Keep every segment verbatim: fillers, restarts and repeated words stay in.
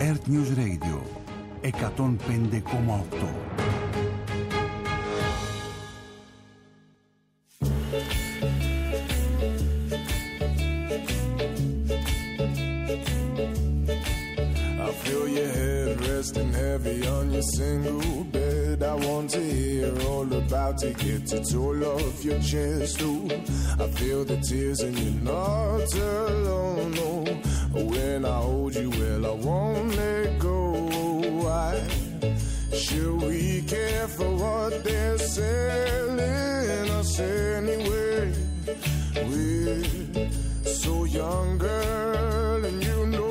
Earth News Radio εκατόν πέντε κόμμα οκτώ. Resting heavy on your single bed. I want to hear all about it. Get it all off your chest. Ooh, I feel the tears and you're not alone. No, when I hold you, well, I won't let go. Why should we care for what they're selling us anyway? We're so young, girl, and you know.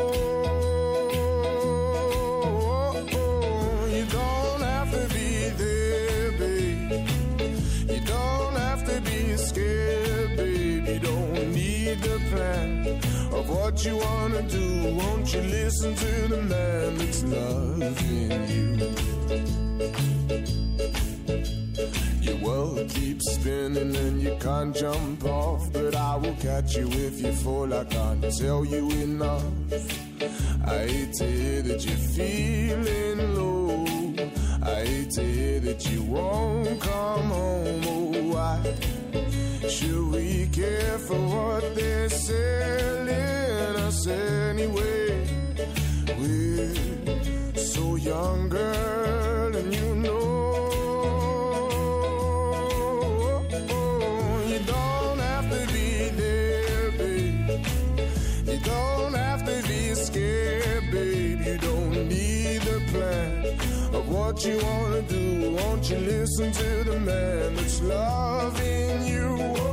The plan of what you wanna do, won't you listen to the man that's loving you? Your world keeps spinning and you can't jump off, but I will catch you if you fall. I can't tell you enough. I hate to hear that you're feeling low. I hate to hear that you won't come home. Oh, why should we care for what they're selling us anyway? We're so young, girl, and you know. You don't have to be there, babe. You don't have to be scared, babe. You don't need a plan of what you wanna do. Won't you listen to the man that's loving you?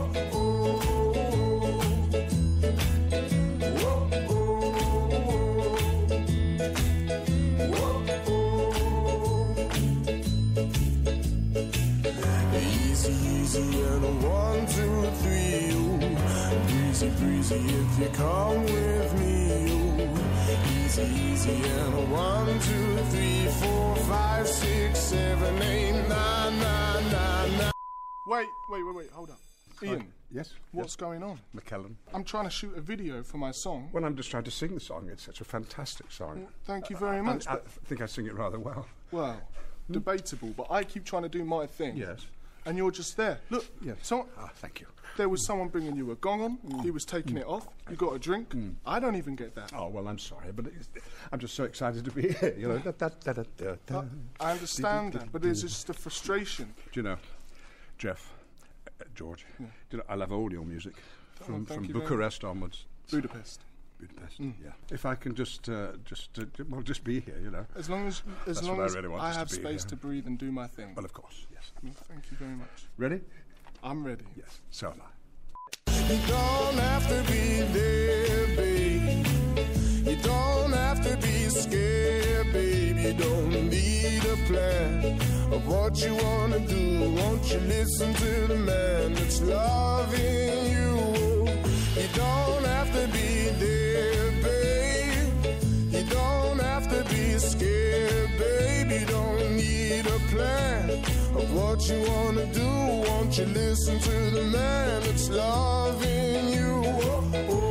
And a one, two, three, ooh. Breezy, breezy, if you come with me, ooh. Easy, easy, and a one, two, three, four, five, six, seven, eight, nine, nine, nine, nine. Wait, wait, wait, wait, hold up. Ian. Uh, yes? What's yes. going on? McKellen. I'm trying to shoot a video for my song. Well, I'm just trying to sing the song. It's such a fantastic song. Well, thank you very much. I, I think I sing it rather well. Well, hmm? debatable, but I keep trying to do my thing. Yes. And you're just there. Look, yes. So, ah, thank you. There was someone bringing you a gong on. Mm. He was taking mm. it off. You got a drink. Mm. I don't even get that. Oh, well, I'm sorry, but it's, I'm just so excited to be here. You know, da, da, da, da, da, da. Uh, I understand that, but there's just a frustration. Do you know, Jeff, uh, George, yeah. do you know, I love all your music from, oh, from Bucharest onwards. Budapest. Budapest. Mm. Yeah. If I can just, uh, just, uh, well, just be here, you know. As long as, as That's long what as I, really want I have to space here. to breathe and do my thing. Well, of course, yes. Well, thank you very much. Ready? I'm ready. Yes. So am I. You don't have to be there, babe. You don't have to be scared, babe. You don't need a plan of what you wanna do. Won't you listen to the man that's loving you? You don't have to be there, babe. You don't have to be scared, babe. You don't need a plan of what you wanna do. Won't you listen to the man that's loving you? Oh, oh,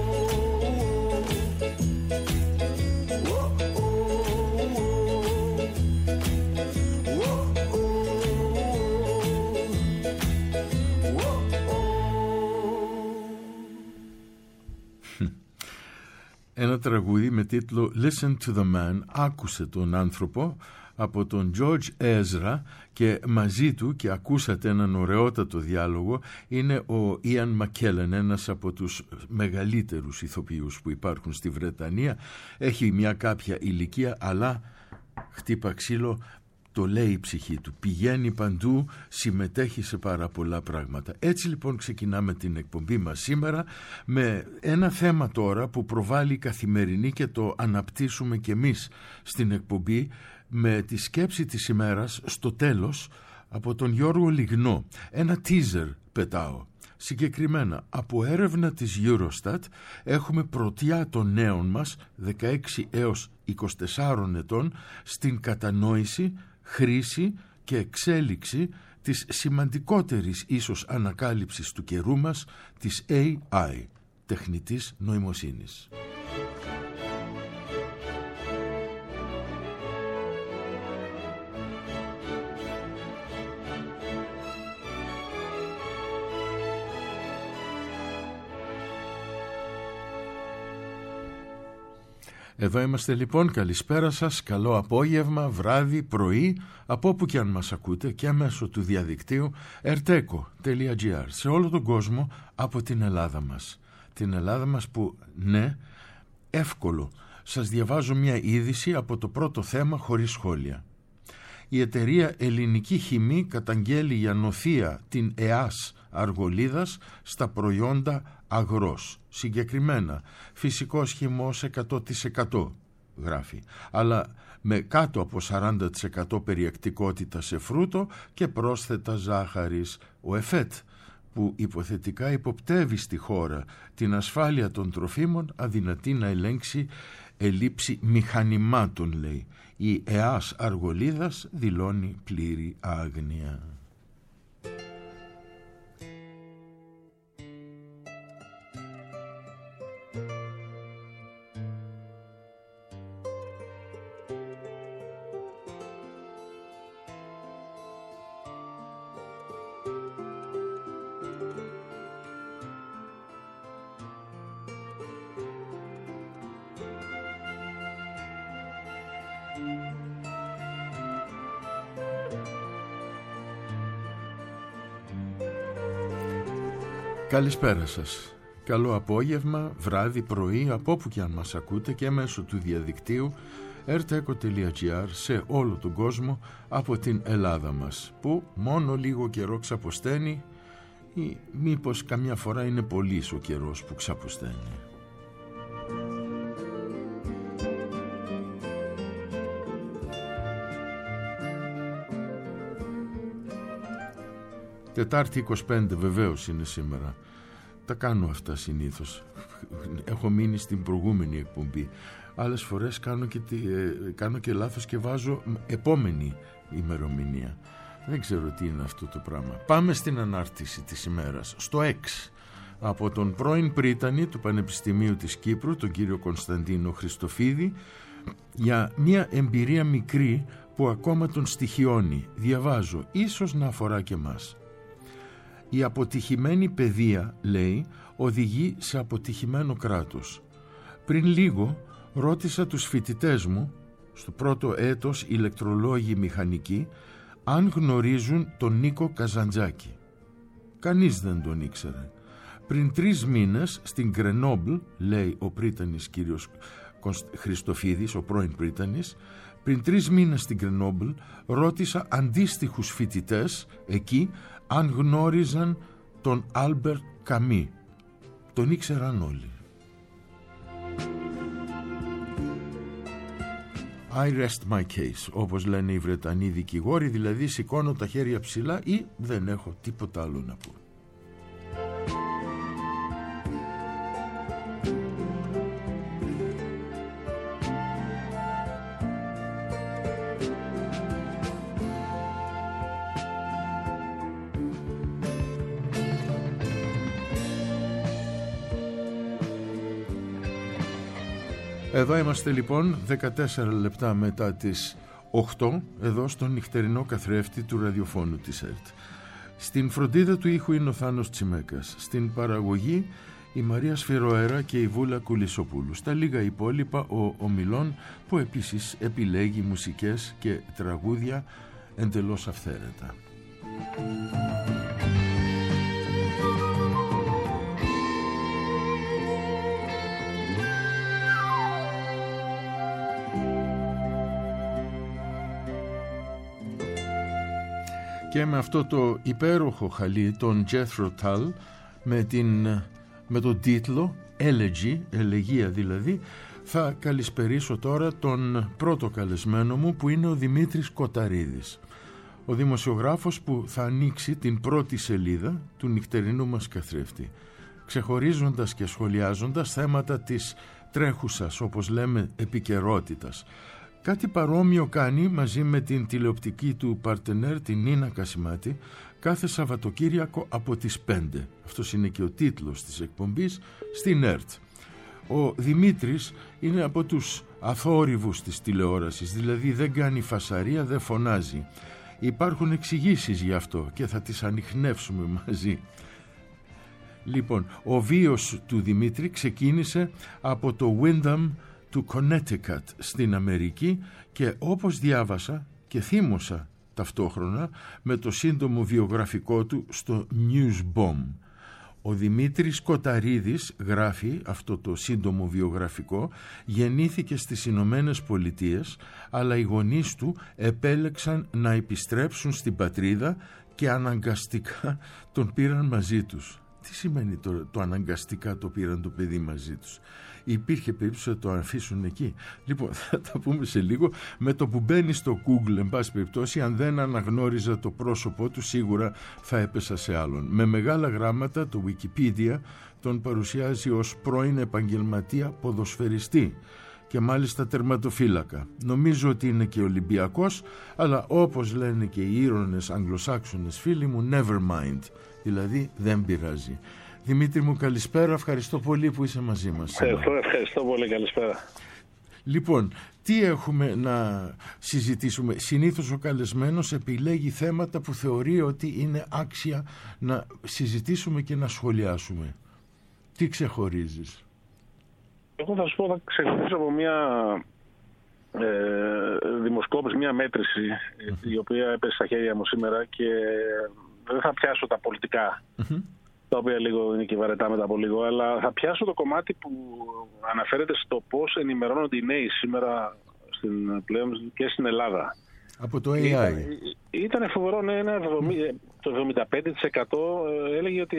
oh. Oh, oh, oh. Ένα τραγούδι με τίτλο Listen to the Man, άκουσε τον άνθρωπο, από τον George Ezra, και μαζί του, και ακούσατε έναν ωραιότατο διάλογο, είναι ο Ian McKellen, ένας από τους μεγαλύτερους ηθοποιούς που υπάρχουν στη Βρετανία. Έχει μια κάποια ηλικία, αλλά χτύπα ξύλο, το λέει η ψυχή του, πηγαίνει παντού, συμμετέχει σε πάρα πολλά πράγματα. Έτσι λοιπόν ξεκινάμε την εκπομπή μας σήμερα με ένα θέμα τώρα που προβάλλει η Καθημερινή και το αναπτύσσουμε κι εμείς στην εκπομπή, με τη σκέψη της ημέρας στο τέλος από τον Γιώργο Λιγνό. Ένα teaser πετάω. Συγκεκριμένα, από έρευνα της Eurostat έχουμε πρωτιά των νέων μας δεκαέξι έως είκοσι τεσσάρων ετών στην κατανόηση, χρήση και εξέλιξη της σημαντικότερης ίσως ανακάλυψης του καιρού μας, της έι άι, τεχνητής νοημοσύνης. Εδώ είμαστε λοιπόν, καλησπέρα σας, καλό απόγευμα, βράδυ, πρωί, από όπου και αν μας ακούτε και μέσω του διαδικτύου ερτέκο τελεία τζι άρ σε όλο τον κόσμο από την Ελλάδα μας. Την Ελλάδα μας που, ναι, εύκολο, σας διαβάζω μια είδηση από το πρώτο θέμα χωρίς σχόλια. Η εταιρεία Ελληνική Χημή καταγγέλει για νοθεία την ΕΑΣ Αργολίδας στα προϊόντα αγρός. Συγκεκριμένα, φυσικός χυμός εκατό τοις εκατό γράφει, αλλά με κάτω από σαράντα τοις εκατό περιεκτικότητα σε φρούτο και πρόσθετα ζάχαρης. Ο ΕΦΕΤ, που υποθετικά υποπτεύει στη χώρα την ασφάλεια των τροφίμων, αδυνατεί να ελέγξει ελλείψη μηχανημάτων, λέει. Η ΕΑΣ Αργολίδας δηλώνει πλήρη άγνοια. Καλησπέρα σας. Καλό απόγευμα, βράδυ, πρωί, από όπου και αν μας ακούτε και μέσω του διαδικτύου ερτέκο τελεία τζι άρ σε όλο τον κόσμο από την Ελλάδα μας, που μόνο λίγο καιρό ξαποσταίνει ή μήπως καμιά φορά είναι πολύς ο καιρός που ξαποσταίνει. Τετάρτη είκοσι πέντε βεβαίως είναι σήμερα. Τα κάνω αυτά συνήθως. Έχω μείνει στην προηγούμενη εκπομπή. Άλλες φορές κάνω και, ε, κάνω και λάθος και βάζω επόμενη ημερομηνία. Δεν ξέρω τι είναι αυτό το πράγμα. Πάμε στην ανάρτηση της ημέρας. Στο X, από τον πρώην πρίτανη του Πανεπιστημίου της Κύπρου, τον κύριο Κωνσταντίνο Χριστοφίδη, για μια εμπειρία μικρή που ακόμα τον στοιχιώνει. Διαβάζω, ίσως να αφορά και μας. Η αποτυχημένη παιδεία, λέει, οδηγεί σε αποτυχημένο κράτος. Πριν λίγο ρώτησα τους φοιτητές μου, στο πρώτο έτος ηλεκτρολόγοι μηχανικοί, αν γνωρίζουν τον Νίκο Καζαντζάκη. Κανείς δεν τον ήξερε. Πριν τρεις μήνες στην Γκρενόμπλ, λέει ο πρίτανης κύριος Χριστοφίδης, ο πρώην πρίτανης, πριν τρεις μήνες στην Γκρενόμπλ ρώτησα αντίστοιχους φοιτητές εκεί αν γνώριζαν τον Άλμπερτ Καμί. Τον ήξεραν όλοι. I rest my case, όπως λένε οι Βρετανοί δικηγόροι, δηλαδή σηκώνω τα χέρια ψηλά ή δεν έχω τίποτα άλλο να πω. Εδώ είμαστε λοιπόν δεκατέσσερα λεπτά μετά τις οκτώ, εδώ στον νυχτερινό καθρέφτη του ραδιοφώνου της ΕΡΤ. Στην φροντίδα του ήχου είναι ο Θάνος Τσιμέκας. Στην παραγωγή η Μαρία Σφυροέρα και η Βούλα Κουλισοπούλου. Στα λίγα υπόλοιπα ο Ομιλών, που επίσης επιλέγει μουσικές και τραγούδια εντελώς αυθαίρετα. Και με αυτό το υπέροχο χαλί, τον Jethro Tull, με, την, με τον τίτλο Elegy, ελεγία δηλαδή, θα καλησπερίσω τώρα τον πρώτο καλεσμένο μου, που είναι ο Δημήτρης Κοταρίδης, ο δημοσιογράφος που θα ανοίξει την πρώτη σελίδα του νυχτερινού μας καθρέφτη, ξεχωρίζοντας και σχολιάζοντας θέματα της τρέχουσας, όπως λέμε, επικαιρότητας. Κάτι παρόμοιο κάνει μαζί με την τηλεοπτική του παρτενέρ, την Νίνα Κασιμάτη, κάθε Σαββατοκύριακο από τις πέντε. Αυτός είναι και ο τίτλος της εκπομπής στην ΕΡΤ. Ο Δημήτρης είναι από τους αθόρυβους της τηλεόρασης, δηλαδή δεν κάνει φασαρία, δεν φωνάζει. Υπάρχουν εξηγήσεις γι' αυτό και θα τις ανιχνεύσουμε μαζί. Λοιπόν, ο βίος του Δημήτρη ξεκίνησε από το Windham του Connecticut στην Αμερική και όπως διάβασα και θύμωσα ταυτόχρονα με το σύντομο βιογραφικό του στο Newsbomb. Ο Δημήτρης Κοταρίδης, γράφει αυτό το σύντομο βιογραφικό, γεννήθηκε στις Ηνωμένες Πολιτείες, αλλά οι γονείς του επέλεξαν να επιστρέψουν στην πατρίδα και αναγκαστικά τον πήραν μαζί τους. Τι σημαίνει το, το αναγκαστικά το πήραν το παιδί μαζί τους? Υπήρχε περίπτωση να το αφήσουν εκεί? Λοιπόν, θα τα πούμε σε λίγο. Με το που μπαίνει στο Google, εν πάση περιπτώσει, αν δεν αναγνώριζα το πρόσωπό του, σίγουρα θα έπεσα σε άλλον. Με μεγάλα γράμματα το Wikipedia τον παρουσιάζει ως πρώην επαγγελματία ποδοσφαιριστή και μάλιστα τερματοφύλακα. Νομίζω ότι είναι και Ολυμπιακός, αλλά όπως λένε και οι ήρωνες Αγγλοσάξονες φίλοι μου, never mind, δηλαδή δεν πειράζει. Δημήτρη μου, καλησπέρα, ευχαριστώ πολύ που είσαι μαζί μας. Ευχαριστώ, ευχαριστώ πολύ, καλησπέρα. Λοιπόν, τι έχουμε να συζητήσουμε? Συνήθως ο καλεσμένος επιλέγει θέματα που θεωρεί ότι είναι άξια να συζητήσουμε και να σχολιάσουμε. Τι ξεχωρίζεις? Εγώ θα σου πω, θα ξεχωρίσω από μια ε, δημοσκόπηση, μια μέτρηση mm-hmm. η οποία έπεσε στα χέρια μου σήμερα και δεν θα πιάσω τα πολιτικά. Mm-hmm. τα οποία λίγο είναι και βαρετά μετά από λίγο, αλλά θα πιάσω το κομμάτι που αναφέρεται στο πώς ενημερώνονται οι νέοι σήμερα στην, πλέον και στην Ελλάδα. Από το έι άι. Ήταν, ήταν φοβερό, ναι, ένα εβδομήντα, το εβδομήντα πέντε τοις εκατό έλεγε ότι,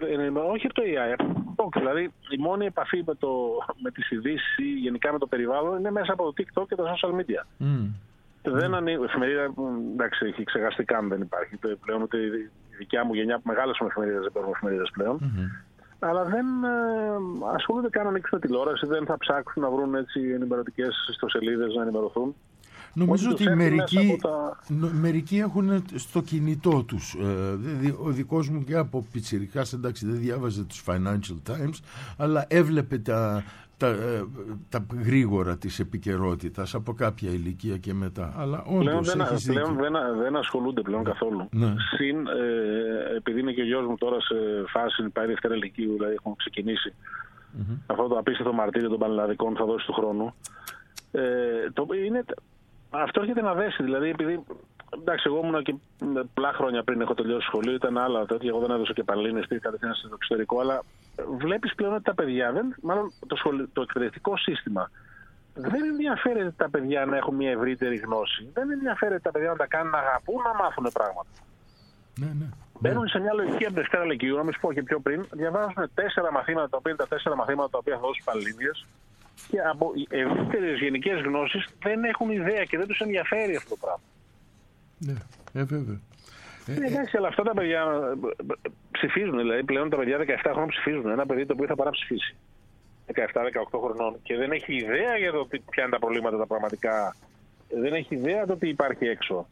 όχι από το έι άι, δηλαδή η μόνη επαφή με, το, με τις ειδήσεις ή γενικά με το περιβάλλον είναι μέσα από το TikTok και τα social media. Mm. Δεν ανοίγει, εφημερίδα, εντάξει, έχει ξεχαστεί καν, δεν υπάρχει πλέον ούτε η δικιά μου γενιά, μεγάλες εφημερίδες δεν παίρνουν εφημερίδες πλέον. Mm-hmm. Αλλά δεν ε, ασχολούνται καν να ανοίξουν τηλεόραση, δεν θα ψάξουν να βρουν έτσι ενημερωτικές ιστοσελίδες να ενημερωθούν. Νομίζω ότι μερικοί, τα... μερικοί έχουν στο κινητό τους. Ε, ο δικός μου και από πιτσιρικάς, εντάξει, δεν διάβαζε τους Financial Times, αλλά έβλεπε τα, τα, τα γρήγορα της επικαιρότητας από κάποια ηλικία και μετά. Αλλά όντως πλέον, έχεις δεν, πλέον δεν, δεν ασχολούνται πλέον καθόλου. Ναι. Συν, ε, επειδή είναι και ο γιος μου τώρα σε φάση, πάει δεύτερα ηλικίου, δηλαδή έχουν ξεκινήσει mm-hmm. αυτό το απίστευτο μαρτύριο των πανελλαδικών θα δώσει του χρόνου. Ε, το, είναι, αυτό έρχεται να δέσει, δηλαδή επειδή εντάξει, εγώ ήμουν και πολλά χρόνια πριν έχω τελειώσει σχολείο, ήταν άλλα τέτοια, εγώ δεν έδωσα και Πανελλήνιες, πήγα κατευθείαν στο εξωτερικό, αλλά βλέπεις πλέον ότι τα παιδιά, δεν, μάλλον το, σχολείο, το εκπαιδευτικό σύστημα δεν ενδιαφέρεται τα παιδιά να έχουν μια ευρύτερη γνώση, δεν ενδιαφέρεται τα παιδιά να τα κάνουν να αγαπούν, να μάθουν πράγματα. Ναι, ναι. Μπαίνουν σε μια λογική από Δευτέρα Λυκείου, να μην σου πω και πιο πριν, διαβάζουν τέσσερα μαθήματα, τα οποία είναι τα τέσσερα μαθήματα τα οποία θα δώσουν Πανελλήνιες και από ευρύτερες γενικές γνώσεις δεν έχουν ιδέα και δεν τους ενδιαφέρει αυτό το πράγμα. Ναι, ε, βέβαια. Ε, ε, εντάξει, αλλά αυτά τα παιδιά ψηφίζουν, δηλαδή πλέον τα παιδιά δεκαεπτά χρόνων ψηφίζουν. Ένα παιδί το οποίο θα παραψηφίσει δεκαεπτά δεκαοκτώ χρονών και δεν έχει ιδέα για το ποια είναι τα προβλήματα τα πραγματικά, δεν έχει ιδέα το τι υπάρχει έξω.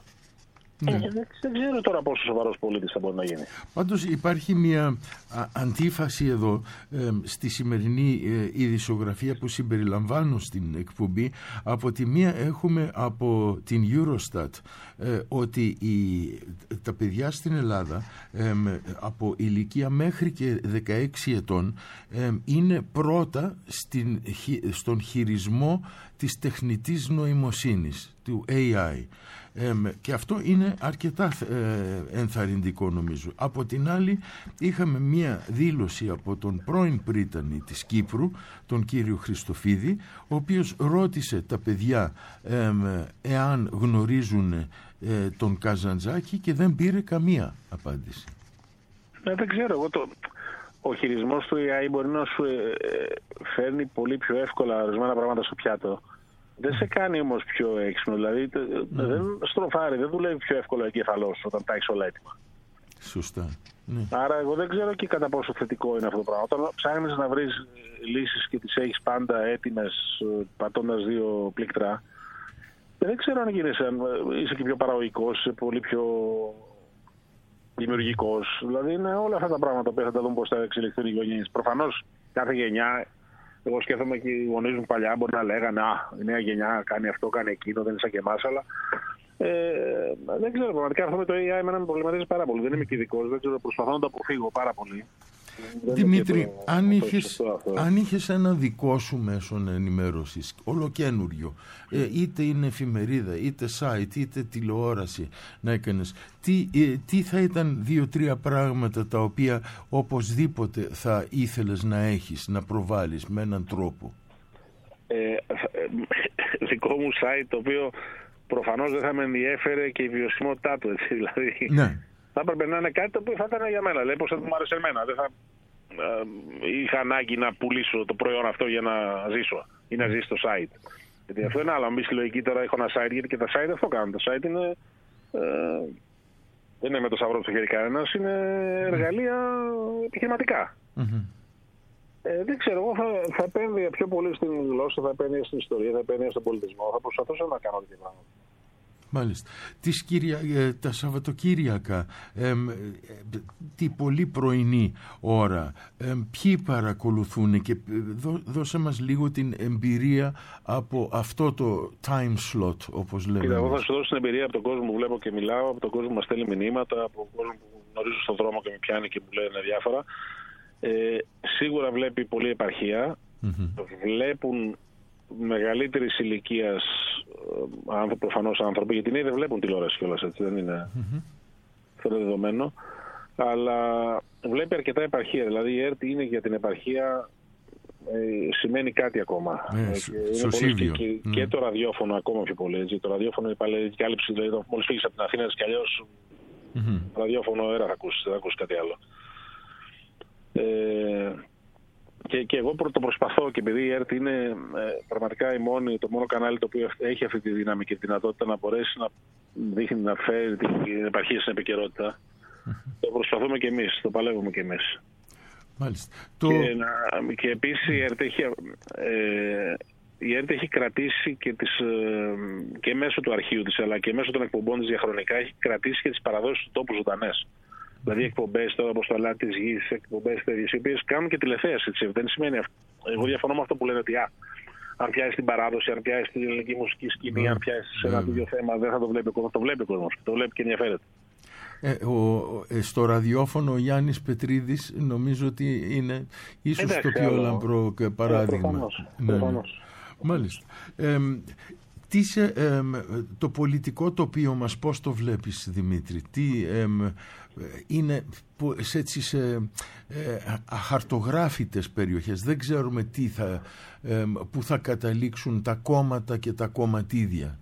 Ναι. Ε, δεν, δεν ξέρω τώρα πόσο σοβαρός πολίτης θα μπορεί να γίνει. Πάντως υπάρχει μια α, αντίφαση εδώ ε, στη σημερινή ε, ειδησιογραφία που συμπεριλαμβάνω στην εκπομπή. Από τη μία έχουμε από την Eurostat ε, ότι η, τα παιδιά στην Ελλάδα ε, από ηλικία μέχρι και δεκαέξι ετών ε, είναι πρώτα στην, στον χειρισμό της τεχνητής νοημοσύνης, του έι άι. Ε, και αυτό είναι αρκετά ε, ενθαρρυντικό νομίζω. Από την άλλη είχαμε μία δήλωση από τον πρώην πρίτανη της Κύπρου, τον κύριο Χριστοφίδη, ο οποίος ρώτησε τα παιδιά ε, εάν γνωρίζουν ε, τον Καζαντζάκη και δεν πήρε καμία απάντηση. Ε, δεν ξέρω εγώ το... Ο χειρισμός του έι άι μπορεί να σου ε, φέρνει πολύ πιο εύκολα ορισμένα πράγματα στο πιάτο. Δεν σε κάνει όμως πιο έξυπνο, δηλαδή mm. δεν στροφάρει, δεν δουλεύει πιο εύκολα ο εγκέφαλός όταν τα έχεις όλα έτοιμα. Σωστά. Ναι. Άρα εγώ δεν ξέρω και κατά πόσο θετικό είναι αυτό το πράγμα. Όταν ψάχνεις να βρεις λύσεις και τις έχεις πάντα έτοιμες πατώντας δύο πλήκτρα, δεν ξέρω αν γίνεσαι, είσαι και πιο παραγωγικός, είσαι πολύ πιο δημιουργικός. Δηλαδή είναι όλα αυτά τα πράγματα που θα τα δούμε πώς θα εξελιχθούν οι γενιές. Προφανώς κάθε γενιά. Εγώ σκέφτομαι και οι γονείς μου παλιά μπορεί να λέγανε «Α, η νέα γενιά κάνει αυτό, κάνει εκείνο, δεν είναι σαν και εμάς», αλλά ε, δεν ξέρω, πραγματικά αυτό με το έι άι εμένα με προβληματίζει πάρα πολύ. Δεν είμαι και ειδικός, δεν ξέρω, προσπαθώ να το αποφύγω πάρα πολύ. Δημήτρη, αν είχες, αν είχες ένα δικό σου μέσον ενημέρωσης, ολοκένουριο, ε, είτε είναι εφημερίδα, είτε site, είτε τηλεόραση να έκανες, τι, ε, τι θα ήταν δύο-τρία πράγματα τα οποία οπωσδήποτε θα ήθελες να έχεις, να προβάλλεις με έναν τρόπο? Ε, ε, δικό μου site, το οποίο προφανώς δεν θα με ενδιέφερε και η βιωσιμότητά του, έτσι, δηλαδή. Ναι. Θα έπρεπε να είναι κάτι το οποίο θα ήταν για μένα, λέει, πώς θα μου άρεσε εμένα. Δεν θα ε, είχα ανάγκη να πουλήσω το προϊόν αυτό για να ζήσω ή να ζήσει στο site. Γιατί αυτό είναι άλλο. Αν μπει στη λογική τώρα, έχω ένα site, γιατί και τα site αυτό κάνουν. Τα site είναι, ε, δεν είναι με το σαυρό του χέρι κανένας, είναι εργαλεία επιχειρηματικά. Mm-hmm. Ε, δεν ξέρω, εγώ θα, θα επένδυα πιο πολύ στην γλώσσα, θα επένδυα στην ιστορία, θα επένδυα στον πολιτισμό, θα προσπαθούσα να κάνω τέτοια πράγματα. Μάλιστα. Τις κυρια... Τα Σαββατοκύριακα, ε, ε, τη πολύ πρωινή ώρα, ε, ποιοι παρακολουθούν, και δώ, δώσε μας λίγο την εμπειρία από αυτό το time slot, όπως λέμε. Κοίτα, εγώ θα σου δώσω την εμπειρία από τον κόσμο που βλέπω και μιλάω, από τον κόσμο που μας στέλνει μηνύματα, από τον κόσμο που γνωρίζω στον δρόμο και με πιάνει και μου λένε διάφορα. Ε, σίγουρα βλέπει πολλή επαρχία, mm-hmm. βλέπουν μεγαλύτερη ηλικία άνθρωποι, προφανώς άνθρωποι, γιατί νέοι δεν βλέπουν τηλεόραση κιόλας, έτσι, δεν είναι mm-hmm. αυτό δεδομένο, αλλά βλέπει αρκετά επαρχία, δηλαδή η ΕΡΤ είναι για την επαρχία, ε, σημαίνει κάτι ακόμα. Yeah, ε, είναι πολύ και, και, mm. και το ραδιόφωνο ακόμα πιο πολύ, έτσι, το ραδιόφωνο η παλαιή κάλυψη, δηλαδή μόλις φύγεις από την Αθήνα και αλλιώς mm-hmm. το ραδιόφωνο αέρα θα ακούσεις, δεν θα ακούσεις κάτι άλλο. Ε, και, και εγώ το προσπαθώ, και επειδή η ΕΡΤ είναι ε, πραγματικά η μόνη, το μόνο κανάλι το οποίο έχει αυτή τη δύναμη και τη δυνατότητα να μπορέσει να δείχνει, να φέρει την επαρχία στην επικαιρότητα, mm-hmm. το προσπαθούμε και εμείς, το παλεύουμε και εμείς. Μάλιστα. Και, το... και επίσης η ΕΡΤ έχει, ε, η ΕΡΤ έχει κρατήσει και, τις, ε, και μέσω του αρχείου της αλλά και μέσω των εκπομπών της διαχρονικά έχει κρατήσει και τις παραδόσεις του τόπου ζωντανές. Δηλαδή εκπομπές τώρα όπως το Αλάτι της Γης, εκπομπές τέτοιες, οι οποίες κάνουν και τηλεθέαση. Έτσι. Δεν σημαίνει αυτό. Εγώ διαφωνώ με αυτό που λένε ότι α, αν πιάσει την παράδοση, αν πιάσει την ελληνική μουσική σκηνή, mm. αν πιάσει σε ένα τέτοιο θέμα, δεν θα το βλέπει ο κόσμος. Το βλέπει ο κόσμος. Το βλέπει και ενδιαφέρεται. Ε, ο, ε, στο ραδιόφωνο ο Γιάννης Πετρίδης νομίζω ότι είναι ίσως Εντάξει, το πιο άλλο. λαμπρό παράδειγμα. Ε, προφανώς, ναι, προφανώς. Ναι. Μάλιστα. Ε, τι σε, ε, το πολιτικό τοπίο μας πώς το βλέπεις, Δημήτρη? Τι ε, είναι σε, έτσι, σε ε, αχαρτογράφητες περιοχές, δεν ξέρουμε τι θα, ε, που θα καταλήξουν τα κόμματα και τα κομματίδια.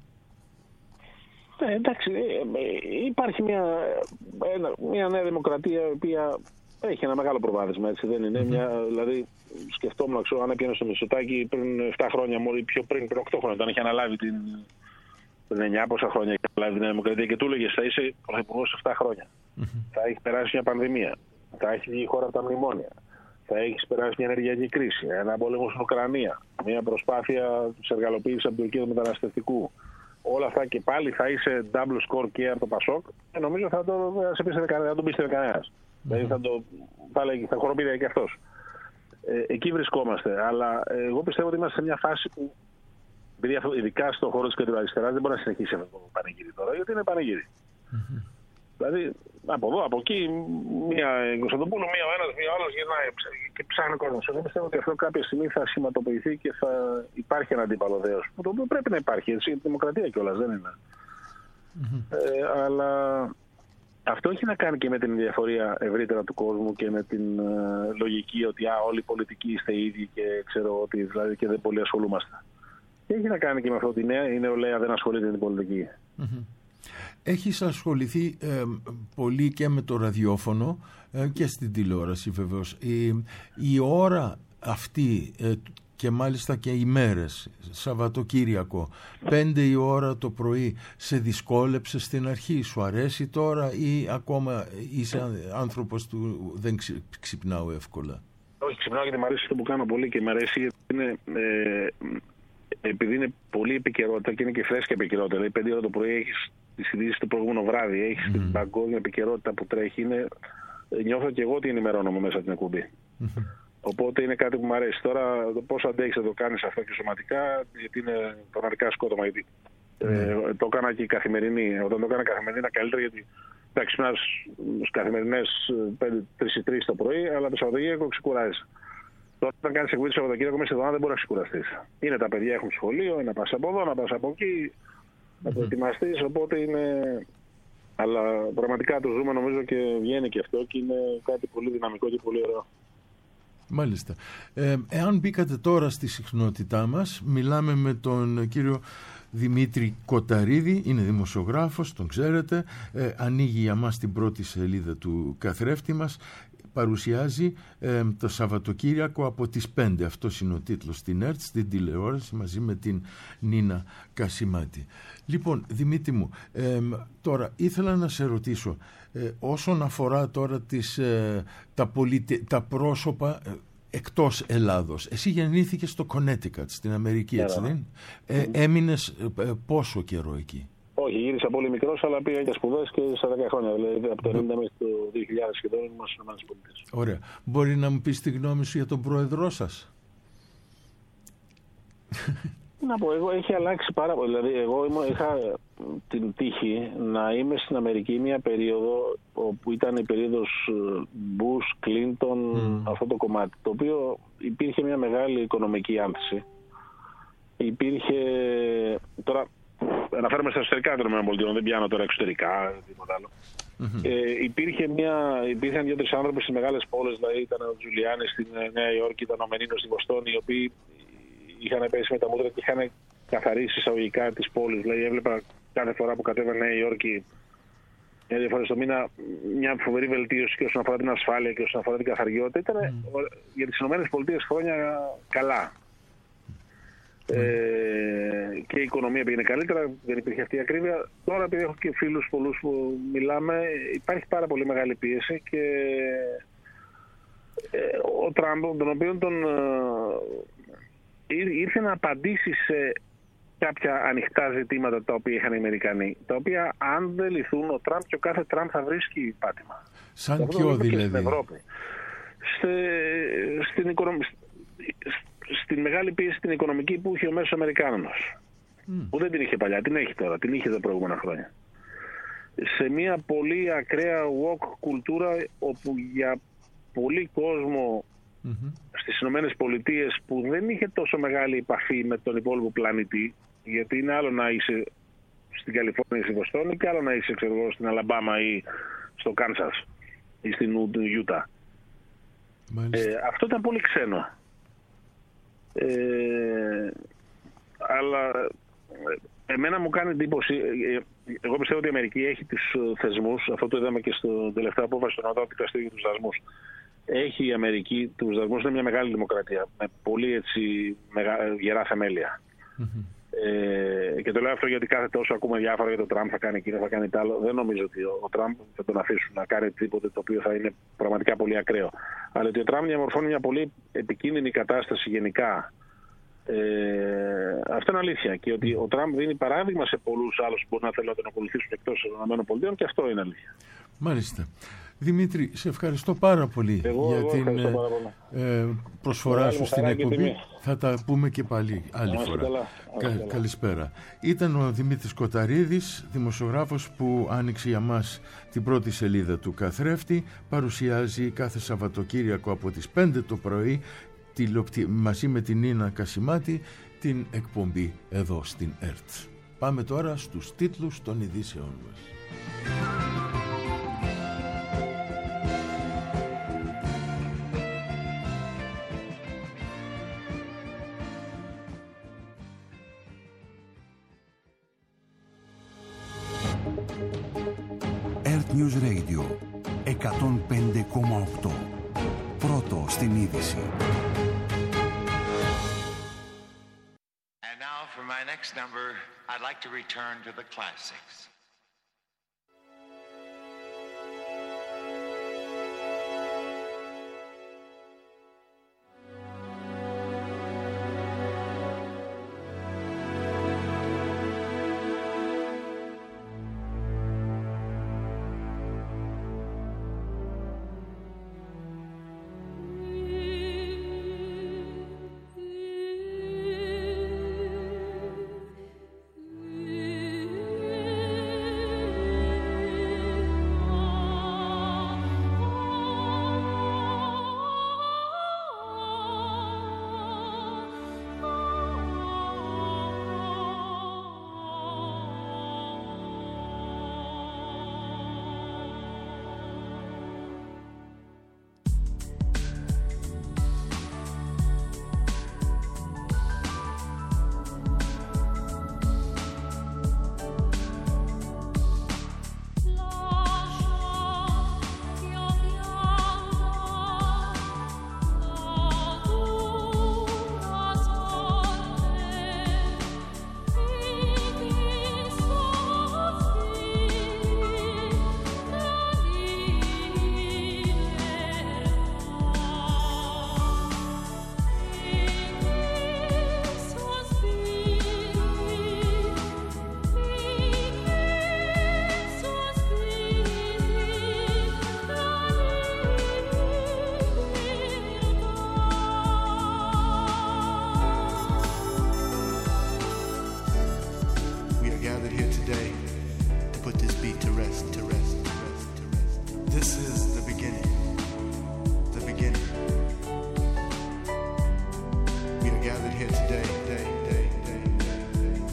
Ε, εντάξει, υπάρχει μια, μια νέα δημοκρατία η οποία έχει ένα μεγάλο προβάδισμα, έτσι δεν είναι? Mm-hmm. Μια, δηλαδή σκεφτόμουν, ξέρω, αν έπιανε στο Μητσοτάκη πριν επτά χρόνια, μόλι πιο πριν, πριν οκτώ χρόνια, όταν είχε αναλάβει την, πριν εννιά πόσα χρόνια είχε αναλάβει την Δημοκρατία και του έλεγε θα είσαι πρωθυπουργός επτά χρόνια. Mm-hmm. Θα έχει περάσει μια πανδημία, θα έχει βγει η χώρα από τα μνημόνια, θα έχει περάσει μια ενεργειακή κρίση, ένα πόλεμο στην Ουκρανία, μια προσπάθεια τη εργαλοποίηση από το οικείο του μεταναστευτικού. Όλα αυτά και πάλι θα είσαι double score και από το Πασόκ, και νομίζω θα, το, θα, πίστευε, θα τον πίστευε κανένας. Mm-hmm. Δηλαδή θα, το, θα, θα χοροπήδε και αυτός. Ε, εκεί βρισκόμαστε. Αλλά ε, εγώ πιστεύω ότι είμαστε σε μια φάση που, επειδή ειδικά στον χώρο της κεντροαριστεράς, δεν μπορεί να συνεχίσει αυτό το πανηγύρι τώρα, γιατί είναι πανηγύρι. Mm-hmm. Δηλαδή από εδώ, από εκεί, μία Κωνσταντοπούλου, μία ο ένας, μία ο άλλος γυρνάει και ψάχνει κόσμο. Εγώ πιστεύω ότι αυτό κάποια στιγμή θα σχηματοποιηθεί και θα υπάρχει ένα αντίπαλο δέος. Το οποίο πρέπει να υπάρχει, έτσι, η δημοκρατία κιόλας δεν είναι. Mm-hmm. Ε, αλλά αυτό έχει να κάνει και με την διαφορία ευρύτερα του κόσμου και με την uh, λογική ότι α, όλοι οι πολιτικοί είστε οι ίδιοι και ξέρω ότι δηλαδή και δεν πολύ ασχολούμαστε. Και έχει να κάνει και με αυτό ότι η νεολαία δεν ασχολείται με την πολιτική. Mm-hmm. Έχεις ασχοληθεί ε, πολύ και με το ραδιόφωνο ε, και στην τηλεόραση βεβαίως. Η, η ώρα αυτή ε, και μάλιστα και οι μέρες, Σαββατοκύριακο, πέντε η ώρα το πρωί, σε δυσκόλεψε στην αρχή? Σου αρέσει τώρα ή ακόμα είσαι άνθρωπος του δεν ξυπνάω εύκολα? Όχι, ξυπνάω γιατί μου αρέσει αυτό που κάνω πολύ και μου αρέσει γιατί είναι... Ε, επειδή είναι πολύ επικαιρότητα και είναι και φρέσκια επικαιρότητα. Δηλαδή, πέντε ώρα το πρωί έχεις τις ειδήσεις του προηγούμενου βράδυ, έχεις mm. την παγκόσμια επικαιρότητα που τρέχει. Είναι... Νιώθω και εγώ ότι ενημερώνομαι μέσα από την εκπομπή. Mm-hmm. Οπότε είναι κάτι που μου αρέσει. Τώρα, πώς αντέχεις να το κάνεις αυτό και σωματικά, γιατί είναι πραγματικά σκότωμα. Γιατί Mm. Ε, το έκανα και η καθημερινή. Όταν το έκανα καθημερινή, καλύτερα γιατί εντάξει, στις καθημερινές τρεις ή τρεις το πρωί, αλλά το Σαββατοκύριακο ξεκουράζεσαι. Τώρα, όταν κάνεις εκπομπή το Σαββατοκύριακο μέσα στη εβδομάδα, δεν μπορεί να ξεκουραστείς. Είναι τα παιδιά έχουν σχολείο, να πας από εδώ, να πας από εκεί, να προετοιμαστείς. Οπότε είναι. Αλλά πραγματικά το ζούμε, νομίζω, και βγαίνει και αυτό και είναι κάτι πολύ δυναμικό και πολύ ωραίο. Μάλιστα. Ε, εάν μπήκατε τώρα στη συχνότητά μας, μιλάμε με τον κύριο Δημήτρη Κοταρίδη, είναι δημοσιογράφος, τον ξέρετε, ε, ανοίγει για μας την πρώτη σελίδα του καθρέφτη μας, παρουσιάζει ε, το Σαββατοκύριακο από τις πέντε, αυτός είναι ο τίτλος, στην ΕΡΤ, στην τηλεόραση, μαζί με την Νίνα Κασιμάτη. Λοιπόν, Δημήτρη μου, ε, τώρα ήθελα να σε ρωτήσω, ε, όσον αφορά τώρα τις, ε, τα, πολυτε, τα πρόσωπα ε, εκτός Ελλάδος, εσύ γεννήθηκες στο Connecticut, στην Αμερική, έτσι δεν? Ε, έμεινες ε, πόσο καιρό εκεί? Όχι, γύρισα πολύ μικρός, αλλά πήγα και σπουδές και στα δέκα χρόνια, δηλαδή από το ενενήντα μέχρι το δύο χιλιάδες σχεδόν ήμουν στις ΗΠΑ. Ωραία. Μπορεί να μου πεις τη γνώμη σου για τον πρόεδρό σας? Να πω, εγώ έχει αλλάξει πάρα πολύ. Δηλαδή, εγώ ήμουν, είχα την τύχη να είμαι στην Αμερική μια περίοδο όπου ήταν η περίοδος Bush, Clinton, mm. αυτό το κομμάτι, το οποίο υπήρχε μια μεγάλη οικονομική άνθηση. Υπήρχε. Τώρα, αναφέρομαι στα εσωτερικά των ΗΠΑ, δεν πιάνω τώρα εξωτερικά, τίποτα άλλο. Mm-hmm. Ε, υπήρχε μια, υπήρχαν δύο-τρεις άνθρωποι στις μεγάλες πόλεις, δηλαδή ήταν ο Τζουλιάνης στην Νέα Υόρκη, ήταν ο Μενίνος στη Βοστόνη, οι οποίοι είχαν πέσει με τα μούτρα και είχαν καθαρίσει εισαγωγικά τις πόλεις. Δηλαδή, έβλεπα κάθε φορά που κατέβαινε Νέα Υόρκη μια-δύο φορές το μήνα μια φοβερή βελτίωση και όσον αφορά την ασφάλεια και όσον αφορά την καθαριότητα. Ήταν mm. για τις ΗΠΑ χρόνια καλά. Mm. Ε, και η οικονομία πήγαινε καλύτερα, δεν υπήρχε αυτή η ακρίβεια. Τώρα, επειδή έχω και φίλους πολλούς που μιλάμε, υπάρχει πάρα πολύ μεγάλη πίεση και ε, ο Τραμπ, τον οποίο τον ήρθε να απαντήσει σε κάποια ανοιχτά ζητήματα τα οποία είχαν οι Αμερικανοί, τα οποία αν δεν λυθούν, ο Τραμπ και ο κάθε Τραμπ θα βρίσκει πάτημα. Σαν ποιο δηλαδή? Στην Ευρώπη. Στε, στην, οικονομ... στην μεγάλη πίεση την οικονομική που είχε ο μέσος Αμερικάνος. Mm. Που δεν την είχε παλιά, την έχει τώρα, την είχε τα προηγούμενα χρόνια. Σε μια πολύ ακραία woke κουλτούρα όπου για πολύ κόσμο mm-hmm. στις Ηνωμένες Πολιτείες που δεν είχε τόσο μεγάλη επαφή με τον υπόλοιπο πλανήτη, γιατί είναι άλλο να είσαι στην Καλιφόρνια ή στη Βοστόνη και άλλο να είσαι, ξέρω εγώ, στην Αλαμπάμα ή στο Κάνσας ή στην Ιούτα. Ε, αυτό ήταν πολύ ξένο. Ε, αλλά εμένα μου κάνει εντύπωση, εγώ πιστεύω ότι η Αμερική έχει τους θεσμούς, αυτό το είδαμε και στο τελευταίο απόφαση του Ανώτατου Δικαστηρίου για τους δασμούς. Έχει η Αμερική τους δασμούς, είναι μια μεγάλη δημοκρατία με πολύ έτσι μεγα, γερά θεμέλια. Mm-hmm. Ε, και το λέω αυτό γιατί κάθε τόσο ακούμε διάφορα για τον Τραμπ, θα κάνει εκείνο, θα κάνει τ' άλλο. Δεν νομίζω ότι ο, ο Τραμπ θα τον αφήσουν να κάνει τίποτε το οποίο θα είναι πραγματικά πολύ ακραίο. Αλλά ότι ο Τραμπ διαμορφώνει μια πολύ επικίνδυνη κατάσταση γενικά. Ε, αυτό είναι αλήθεια. Και ότι ο Τραμπ δίνει παράδειγμα σε πολλούς άλλους που μπορεί να θέλουν να τον ακολουθήσουν εκτός των ΗΠΑ και αυτό είναι αλήθεια. Μάλιστα. Δημήτρη, σε ευχαριστώ πάρα πολύ εγώ, για εγώ την πολύ. Ε, προσφορά σου στην εκπομπή. Θα τα πούμε και πάλι άλλη φορά. Καλά, Κα, καλησπέρα. Ήταν ο Δημήτρης Κοταρίδης, δημοσιογράφος που άνοιξε για μας την πρώτη σελίδα του καθρέφτη. Παρουσιάζει κάθε Σαββατοκύριακο από τις πέντε το πρωί μαζί με την Νίνα Κασιμάτη την εκπομπή εδώ στην ΕΡΤ. Πάμε τώρα στους τίτλους των ειδήσεών μας. ΕΡΤ News Radio εκατόν πέντε κόμμα οκτώ. Πρώτο στην είδηση. And now for my next number, I'd like to return to the classics. Yeah.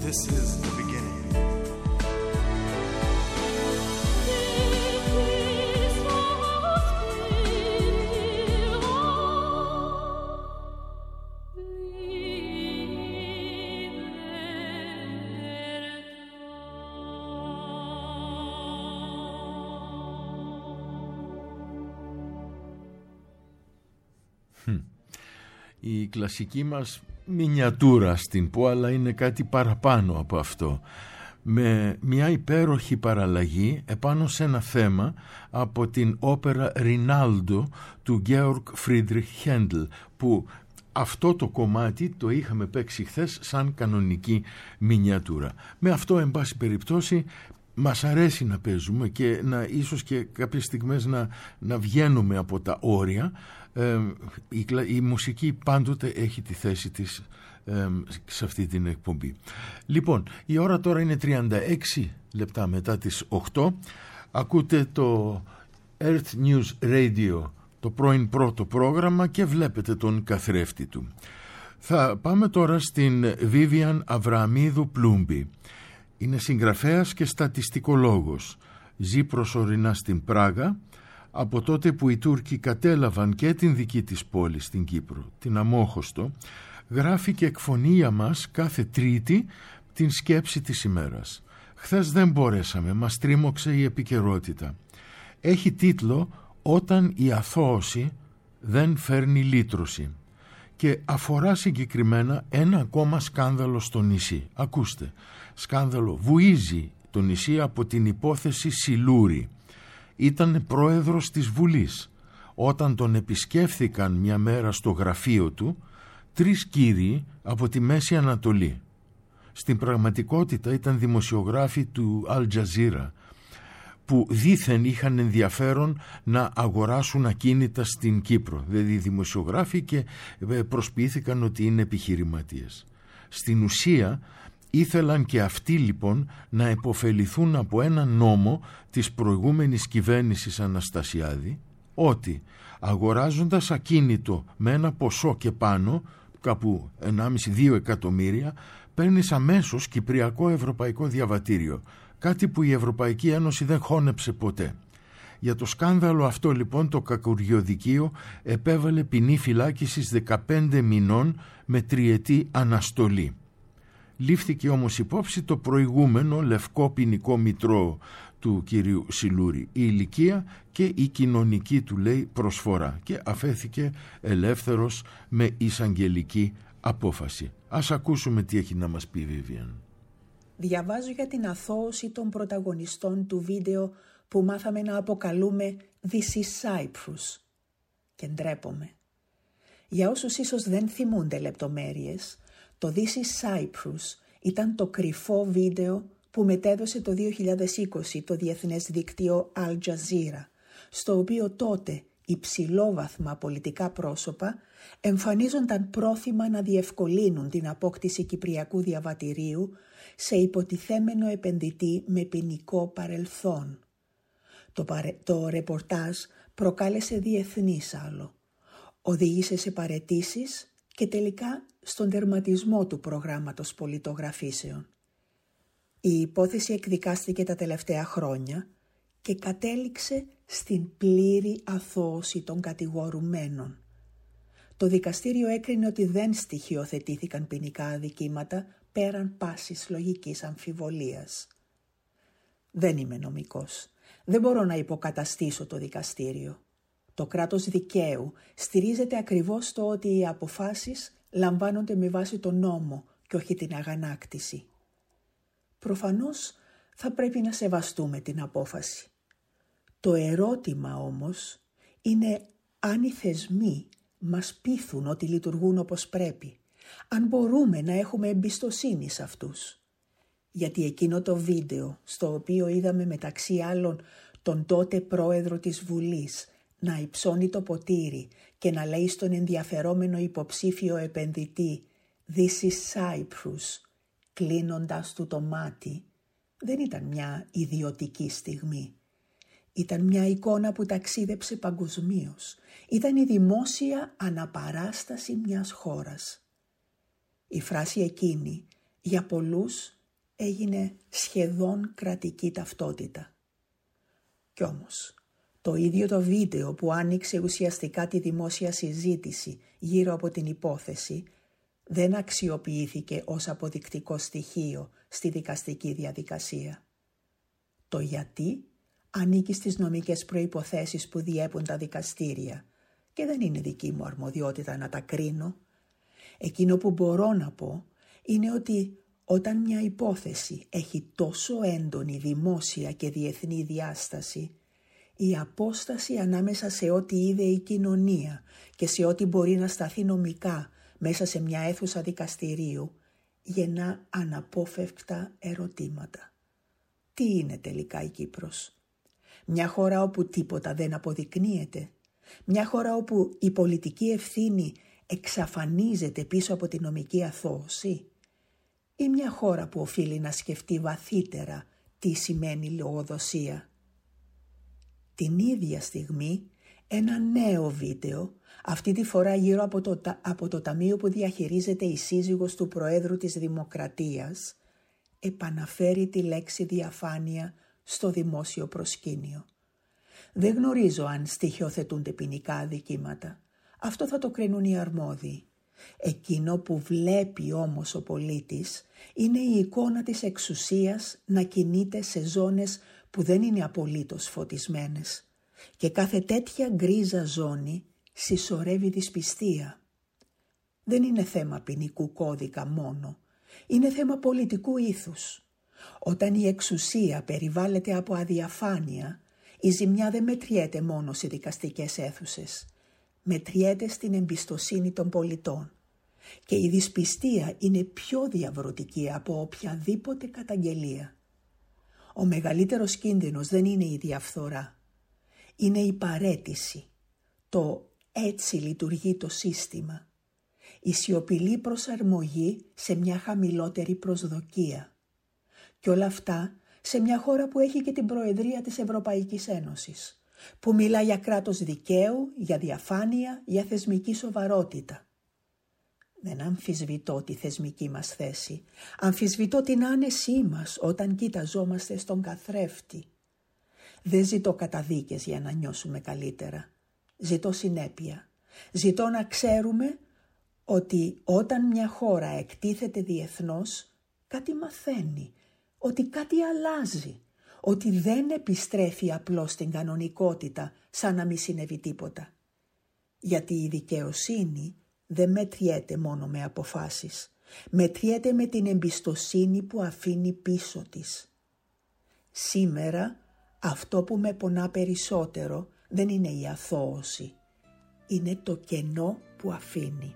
this is the beginning. Η κλασική μας μινιατούρα στην πω, αλλά είναι κάτι παραπάνω από αυτό, με μια υπέροχη παραλλαγή επάνω σε ένα θέμα από την όπερα Ρινάλντο του Γκέοργκ Φρίντριχ Χέντλ, που αυτό το κομμάτι το είχαμε παίξει χθες σαν κανονική μινιατούρα. Με αυτό, εν πάση περιπτώσει, μας αρέσει να παίζουμε και να, ίσως και κάποιες στιγμές να, να βγαίνουμε από τα όρια. Ε, η, η μουσική πάντοτε έχει τη θέση της ε, σε αυτή την εκπομπή. Λοιπόν, η ώρα τώρα είναι τριάντα έξι λεπτά μετά τις οκτώ. Ακούτε το Earth News Radio, το πρώην πρώτο πρόγραμμα, και βλέπετε τον καθρέφτη του. Θα πάμε τώρα στην Βίβιαν Αβραμίδου Πλούμπη. Είναι συγγραφέας και στατιστικολόγος. Ζει προσωρινά στην Πράγα από τότε που οι Τούρκοι κατέλαβαν και την δική της πόλη στην Κύπρο, την Αμόχωστο. Γράφει και εκφωνεί για μας κάθε Τρίτη την σκέψη της ημέρας. Χθες δεν μπορέσαμε, μας τρίμωξε η επικαιρότητα. Έχει τίτλο «Όταν η αθώωση δεν φέρνει λύτρωση» και αφορά συγκεκριμένα ένα ακόμα σκάνδαλο στο νησί. Ακούστε, σκάνδαλο βουίζει το νησί από την υπόθεση Σιλούρη. Ήταν πρόεδρος της Βουλής. Όταν τον επισκέφθηκαν μια μέρα στο γραφείο του τρεις κύριοι από τη Μέση Ανατολή. Στην πραγματικότητα ήταν δημοσιογράφοι του Αλ Τζαζίρα, που δήθεν είχαν ενδιαφέρον να αγοράσουν ακίνητα στην Κύπρο. Δηλαδή δημοσιογράφοι, και προσποιήθηκαν ότι είναι επιχειρηματίες. Στην ουσία ήθελαν και αυτοί λοιπόν να επωφεληθούν από ένα νόμο της προηγούμενης κυβέρνησης Αναστασιάδη, ότι αγοράζοντας ακίνητο με ένα ποσό και πάνω, κάπου ενάμιση με δύο εκατομμύρια, παίρνεις αμέσως κυπριακό ευρωπαϊκό διαβατήριο, κάτι που η Ευρωπαϊκή Ένωση δεν χώνεψε ποτέ. Για το σκάνδαλο αυτό λοιπόν το κακουριοδικείο επέβαλε ποινή φυλάκισης δεκαπέντε μηνών με τριετή αναστολή. Λήφθηκε όμως υπόψη το προηγούμενο λευκό ποινικό μητρό του κυρίου Σιλούρη, η ηλικία και η κοινωνική του, λέει, προσφορά, και αφέθηκε ελεύθερος με εισαγγελική απόφαση. Ας ακούσουμε τι έχει να μας πει η Βίβιαν. Διαβάζω για την αθώωση των πρωταγωνιστών του βίντεο που μάθαμε να αποκαλούμε This is Cyprus, και ντρέπομαι. Για όσους ίσως δεν θυμούνται λεπτομέρειες, το This is Cyprus ήταν το κρυφό βίντεο που μετέδωσε το δύο χιλιάδες είκοσι το διεθνές δίκτυο Al Jazeera, στο οποίο τότε υψηλόβαθμα πολιτικά πρόσωπα εμφανίζονταν πρόθυμα να διευκολύνουν την απόκτηση κυπριακού διαβατηρίου σε υποτιθέμενο επενδυτή με ποινικό παρελθόν. Το, παρε... το ρεπορτάζ προκάλεσε διεθνή άλλο. Οδήγησε σε παραιτήσεις και τελικά στον τερματισμό του προγράμματος πολιτογραφήσεων. Η υπόθεση εκδικάστηκε τα τελευταία χρόνια και κατέληξε στην πλήρη αθώωση των κατηγορουμένων. Το δικαστήριο έκρινε ότι δεν στοιχειοθετήθηκαν ποινικά αδικήματα πέραν πάσης λογικής αμφιβολίας. Δεν είμαι νομικός. Δεν μπορώ να υποκαταστήσω το δικαστήριο. Το κράτος δικαίου στηρίζεται ακριβώς στο ότι οι αποφάσεις λαμβάνονται με βάση τον νόμο και όχι την αγανάκτηση. Προφανώς θα πρέπει να σεβαστούμε την απόφαση. Το ερώτημα όμως είναι αν οι θεσμοί μας πείθουν ότι λειτουργούν όπως πρέπει, αν μπορούμε να έχουμε εμπιστοσύνη σε αυτούς. Γιατί εκείνο το βίντεο, στο οποίο είδαμε μεταξύ άλλων τον τότε πρόεδρο της Βουλής να υψώνει το ποτήρι και να λέει στον ενδιαφερόμενο υποψήφιο επενδυτή «This is Cyprus», κλείνοντας του το μάτι, δεν ήταν μια ιδιωτική στιγμή. Ήταν μια εικόνα που ταξίδεψε παγκοσμίως. Ήταν η δημόσια αναπαράσταση μιας χώρας. Η φράση εκείνη για πολλούς έγινε σχεδόν κρατική ταυτότητα. Κι όμως, το ίδιο το βίντεο που άνοιξε ουσιαστικά τη δημόσια συζήτηση γύρω από την υπόθεση δεν αξιοποιήθηκε ως αποδεικτικό στοιχείο στη δικαστική διαδικασία. Το γιατί ανήκει στις νομικές προϋποθέσεις που διέπουν τα δικαστήρια και δεν είναι δική μου αρμοδιότητα να τα κρίνω. Εκείνο που μπορώ να πω είναι ότι όταν μια υπόθεση έχει τόσο έντονη δημόσια και διεθνή διάσταση, η απόσταση ανάμεσα σε ό,τι είδε η κοινωνία και σε ό,τι μπορεί να σταθεί νομικά μέσα σε μια αίθουσα δικαστηρίου γεννά αναπόφευκτα ερωτήματα. Τι είναι τελικά η Κύπρος? Μια χώρα όπου τίποτα δεν αποδεικνύεται? Μια χώρα όπου η πολιτική ευθύνη εξαφανίζεται πίσω από τη νομική αθώωση? Ή μια χώρα που οφείλει να σκεφτεί βαθύτερα τι σημαίνει λογοδοσία? Την ίδια στιγμή ένα νέο βίντεο, αυτή τη φορά γύρω από το, από το ταμείο που διαχειρίζεται η σύζυγος του Προέδρου της Δημοκρατίας, επαναφέρει τη λέξη διαφάνεια στο δημόσιο προσκήνιο. Δεν γνωρίζω αν στοιχειοθετούνται ποινικά αδικήματα. Αυτό θα το κρίνουν οι αρμόδιοι. Εκείνο που βλέπει όμως ο πολίτης είναι η εικόνα της εξουσίας να κινείται σε ζώνες που δεν είναι απολύτως φωτισμένες. Και κάθε τέτοια γκρίζα ζώνη συσσωρεύει δυσπιστία. Δεν είναι θέμα ποινικού κώδικα μόνο. Είναι θέμα πολιτικού ήθους. Όταν η εξουσία περιβάλλεται από αδιαφάνεια, η ζημιά δεν μετριέται μόνο σε δικαστικές αίθουσες. Μετριέται στην εμπιστοσύνη των πολιτών. Και η δυσπιστία είναι πιο διαβρωτική από οποιαδήποτε καταγγελία. Ο μεγαλύτερος κίνδυνος δεν είναι η διαφθορά. Είναι η παραίτηση. Το έτσι λειτουργεί το σύστημα. Η σιωπηλή προσαρμογή σε μια χαμηλότερη προσδοκία. Και όλα αυτά σε μια χώρα που έχει και την Προεδρία της Ευρωπαϊκής Ένωσης, που μιλά για κράτος δικαίου, για διαφάνεια, για θεσμική σοβαρότητα. Δεν αμφισβητώ τη θεσμική μας θέση. Αμφισβητώ την άνεσή μας όταν κοιταζόμαστε στον καθρέφτη. Δεν ζητώ καταδίκες για να νιώσουμε καλύτερα. Ζητώ συνέπεια. Ζητώ να ξέρουμε ότι όταν μια χώρα εκτίθεται διεθνώς, κάτι μαθαίνει, ότι κάτι αλλάζει, ότι δεν επιστρέφει απλώς στην κανονικότητα σαν να μην συνέβη τίποτα. Γιατί η δικαιοσύνη δεν μετριέται μόνο με αποφάσεις. Μετριέται με την εμπιστοσύνη που αφήνει πίσω της. Σήμερα αυτό που με πονά περισσότερο δεν είναι η αθώωση. Είναι το κενό που αφήνει.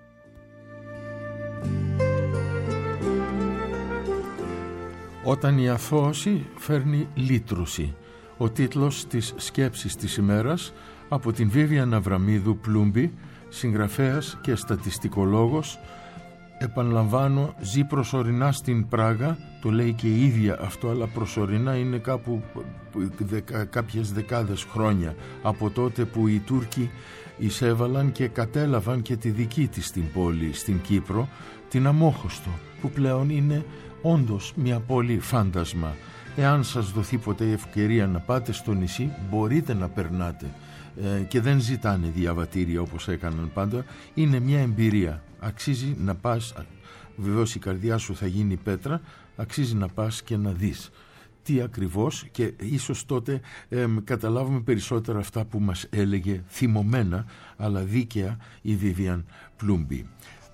Όταν η αθώωση φέρνει λύτρωση. Ο τίτλος της σκέψης της ημέρας από την Βίβιαν Αβραμίδου Πλούμπη, συγγραφέας και στατιστικολόγος. Επαναλαμβάνω, ζει προσωρινά στην Πράγα, το λέει και η ίδια αυτό, αλλά προσωρινά είναι κάπου δεκα, κάποιες δεκάδες χρόνια από τότε που οι Τούρκοι εισέβαλαν και κατέλαβαν και τη δική της την πόλη στην Κύπρο, την Αμόχωστο, που πλέον είναι όντως μια πόλη φάντασμα. Εάν σας δοθεί ποτέ η ευκαιρία να πάτε στο νησί, μπορείτε να περνάτε ε, και δεν ζητάνε διαβατήρια όπως έκαναν πάντα. Είναι μια εμπειρία. Αξίζει να πας, βεβαίως η καρδιά σου θα γίνει πέτρα, αξίζει να πας και να δεις τι ακριβώς, και ίσως τότε ε, καταλάβουμε περισσότερα αυτά που μας έλεγε θυμωμένα αλλά δίκαια η Βίβιαν Πλούμπη.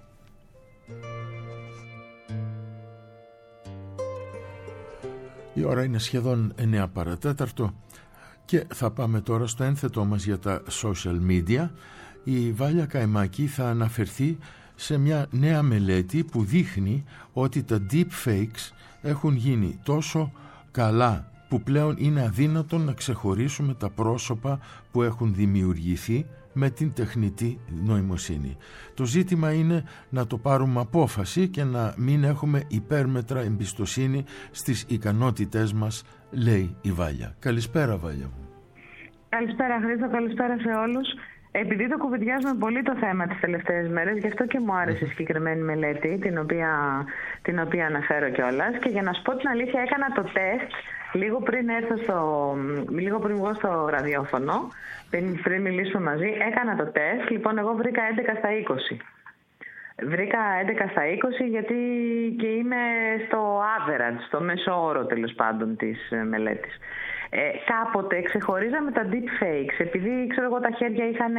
Η ώρα είναι σχεδόν εννιά παρατέταρτο και θα πάμε τώρα στο ένθετό μας για τα social media. Η Βάλια Καϊμάκη θα αναφερθεί σε μια νέα μελέτη που δείχνει ότι τα deepfakes έχουν γίνει τόσο καλά που πλέον είναι αδύνατο να ξεχωρίσουμε τα πρόσωπα που έχουν δημιουργηθεί με την τεχνητή νοημοσύνη. Το ζήτημα είναι να το πάρουμε απόφαση και να μην έχουμε υπέρμετρα εμπιστοσύνη στις ικανότητές μας, λέει η Βάλια. Καλησπέρα, Βάλια μου. Καλησπέρα, Χρήστο, καλησπέρα σε όλους. Επειδή το κουβεντιάζουμε πολύ το θέμα τις τελευταίες μέρες, γι' αυτό και μου άρεσε η συγκεκριμένη μελέτη, την οποία, την οποία αναφέρω κιόλας, και για να σου πω την αλήθεια έκανα το τεστ λίγο πριν έρθω στο, λίγο πριν βγω στο ραδιόφωνο, πριν, πριν μιλήσουμε μαζί, έκανα το τεστ. Λοιπόν, εγώ βρήκα έντεκα στα είκοσι. Βρήκα έντεκα στα είκοσι γιατί και είμαι στο average, στο μέσο όρο τέλος πάντων της μελέτης. Ε, κάποτε ξεχωρίζαμε τα deepfakes, επειδή ξέρω εγώ τα χέρια είχαν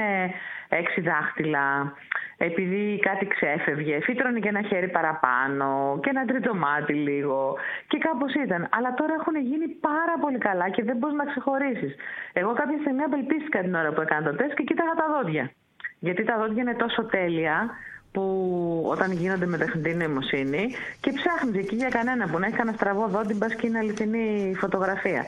έξι δάχτυλα, επειδή κάτι ξέφευγε, φύτρωνε και ένα χέρι παραπάνω και ένα τρίτο μάτι λίγο και κάπως ήταν. Αλλά τώρα έχουν γίνει πάρα πολύ καλά και δεν μπορείς να ξεχωρίσεις. Εγώ κάποια στιγμή απελπίστηκα την ώρα που έκανα το τεστ και κοίταγα τα δόντια. Γιατί τα δόντια είναι τόσο τέλεια που όταν γίνονται με τεχνητή νοημοσύνη και ψάχνεις εκεί για κανένα που να έχει κανένα στραβό δόντι, μπας και είναι αληθινή φωτογραφία.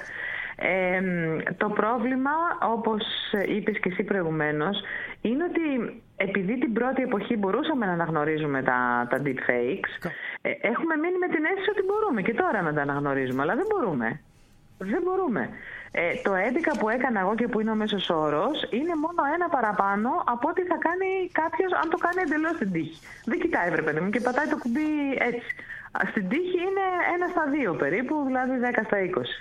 Ε, το πρόβλημα, όπως είπες και εσύ προηγουμένως, είναι ότι επειδή την πρώτη εποχή μπορούσαμε να αναγνωρίζουμε τα, τα deepfakes, ε, έχουμε μείνει με την αίσθηση ότι μπορούμε και τώρα να τα αναγνωρίζουμε, αλλά δεν μπορούμε. Δεν μπορούμε. Ε, το έντεκα που έκανα εγώ και που είναι ο μέσος όρος είναι μόνο ένα παραπάνω από ό,τι θα κάνει κάποιος αν το κάνει εντελώς στην τύχη. Δεν κοιτάει, βρε παιδί μου, και πατάει το κουμπί έτσι. Στην τύχη είναι ένα στα δύο περίπου, δηλαδή δέκα στα είκοσι.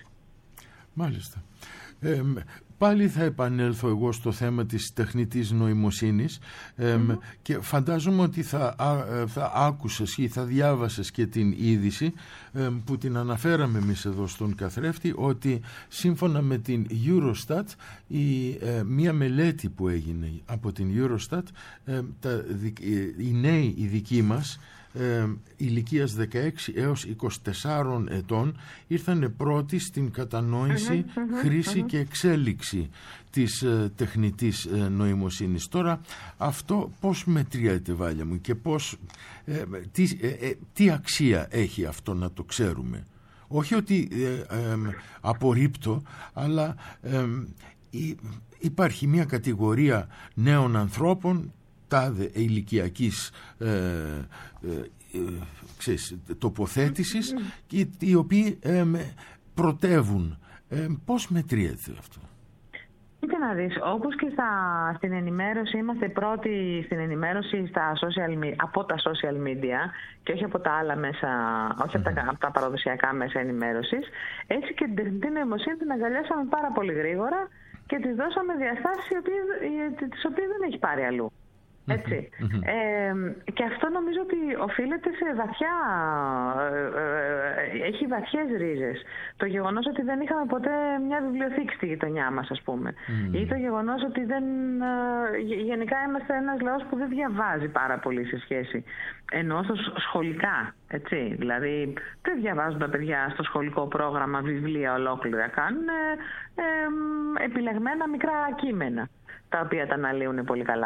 Μάλιστα. Ε, πάλι θα επανέλθω εγώ στο θέμα της τεχνητής νοημοσύνης ε, mm-hmm. και φαντάζομαι ότι θα, θα άκουσες ή θα διάβασες και την είδηση ε, που την αναφέραμε εμείς εδώ στον καθρέφτη, ότι σύμφωνα με την Eurostat η, ε, μία μελέτη που έγινε από την Eurostat ε, τα, οι νέοι οι δικοί μας Ε, ηλικίας δεκαέξι έως είκοσι τεσσάρων ετών ήρθαν πρώτοι στην κατανόηση, mm-hmm, mm-hmm, χρήση mm-hmm. και εξέλιξη της ε, τεχνητής ε, νοημοσύνης. Τώρα αυτό πώς μετριέται, Βάλια μου, και πώς, ε, τι, ε, ε, τι αξία έχει αυτό να το ξέρουμε? Όχι ότι ε, ε, απορρίπτω, αλλά ε, υ, υπάρχει μια κατηγορία νέων ανθρώπων τάδε ηλικιακής ε, ε, ε, ξέρεις, τοποθέτησης, οι, οι οποίοι ε, πρωτεύουν. Ε, πώς μετριέται αυτό? Κοίτα να δεις, όπως και στα, στην ενημέρωση, είμαστε πρώτοι στην ενημέρωση στα social media, από τα social media και όχι από τα άλλα μέσα, όχι από τα, από τα παραδοσιακά μέσα ενημέρωσης, έτσι και την τεχνητή νοημοσύνη την αγκαλιάσαμε πάρα πολύ γρήγορα και της δώσαμε διαστάσεις τις οποίες δεν έχει πάρει αλλού. Έτσι. Mm-hmm. Ε, και αυτό νομίζω ότι οφείλεται σε βαθιά, ε, ε, έχει βαθιές ρίζες. Το γεγονός ότι δεν είχαμε ποτέ μια βιβλιοθήκη στη γειτονιά μας, ας πούμε. Mm-hmm. Ή το γεγονός ότι δεν, ε, γενικά είμαστε ένας λαός που δεν διαβάζει πάρα πολύ σε σχέση, ενώ στο σχολικά, έτσι. Δηλαδή δεν διαβάζουν τα παιδιά στο σχολικό πρόγραμμα βιβλία ολόκληρα, κάνουν ε, ε, επιλεγμένα μικρά κείμενα, τα οποία τα αναλύουν πολύ καλά.